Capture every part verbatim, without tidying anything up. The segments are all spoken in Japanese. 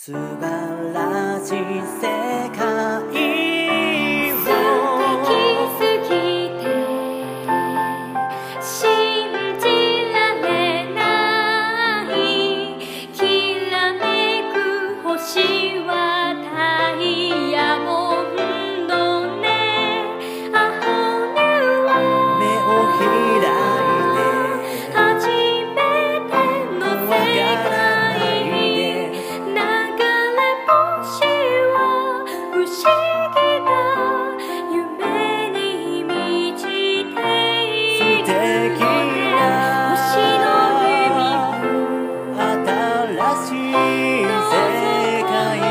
素晴らしい世界を素敵すぎて信じられないきらめく星はダイヤモンドねアホニュー目を開いて初めての世界に流れ星は不思議な夢に満ちているのね星の海を新しい世界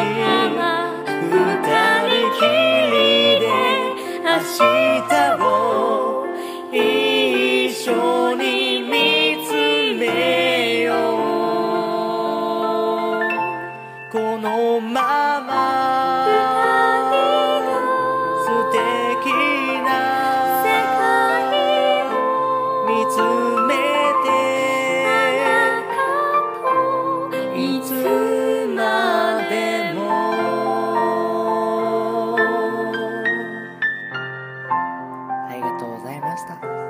二人きりで明日を一緒に見つめようこのまま素敵な世界見つめていつまでもありがとうございました。